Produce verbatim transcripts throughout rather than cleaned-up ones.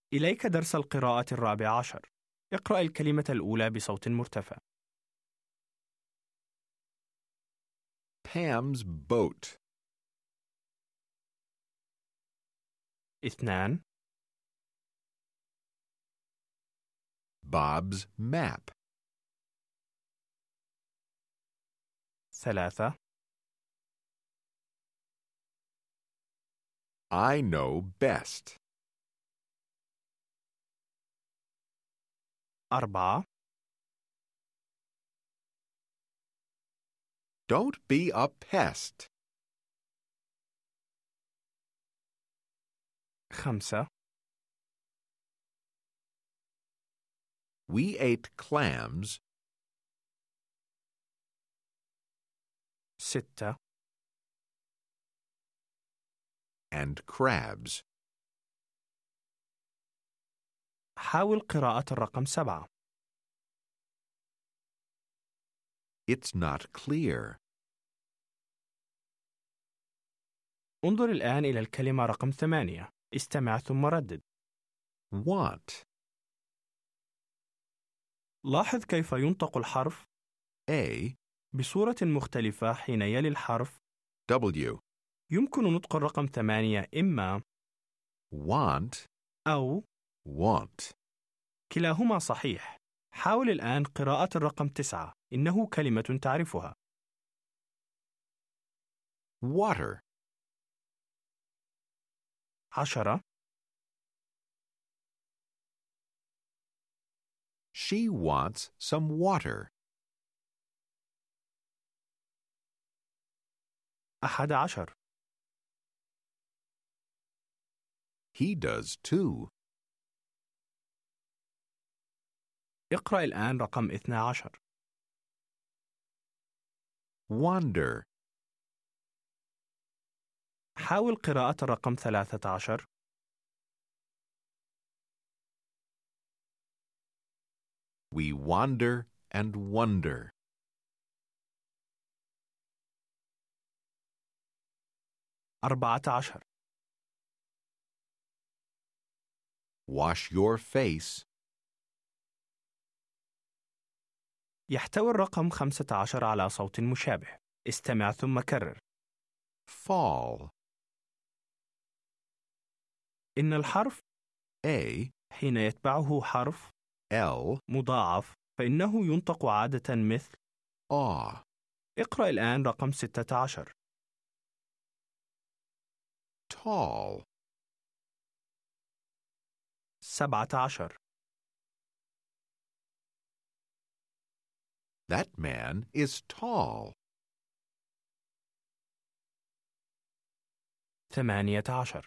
إليك درس القراءة الرابع عشر. اقرأ الكلمة الأولى بصوت مرتفع. Pam's boat. اثنان. Bob's map. ثلاثة. I know best. أربعة. Don't be a pest. خمسة. We ate clams. ستة. And crabs. حاول قراءة الرقم سبعة. It's not clear. انظر الآن إلى الكلمة رقم ثمانية. استمع ثم ردد. Want. لاحظ كيف ينطق الحرف A. بصورة مختلفة حين يلي الحرف W. يمكن نطق الرقم ثمانية إما Want. أو Want. كلاهما صحيح. حاول الآن قراءة الرقم تسعة. إنه كلمة تعرفها. Water. عشرة. She wants some water. أحد عشر. He does too. اقرأ الآن رقم اثنى عشر. Wander. حاول قراءة الرقم ثلاثة عشر. We wander and wonder. أربعة عشر. Wash your face. يحتوي الرقم خمسة عشر على صوت مشابه. استمع ثم كرر. Fall. إن الحرف A. حين يتبعه حرف L. مضاعف فإنه ينطق عادة مثل Aw. اقرأ الآن رقم ستة عشر. Tall. سبعة عشر. That man is tall. ثمانية عشر.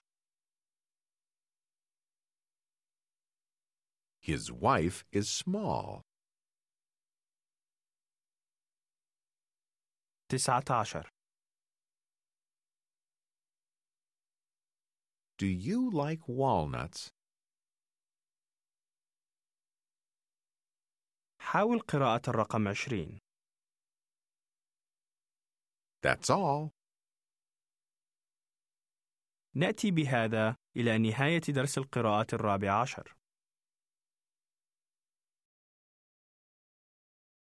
His wife is small. تسعة عشر. Do you like walnuts? حاول قراءة الرقم عشرين. That's all. نأتي بهذا إلى نهاية درس القراءة الرابع عشر.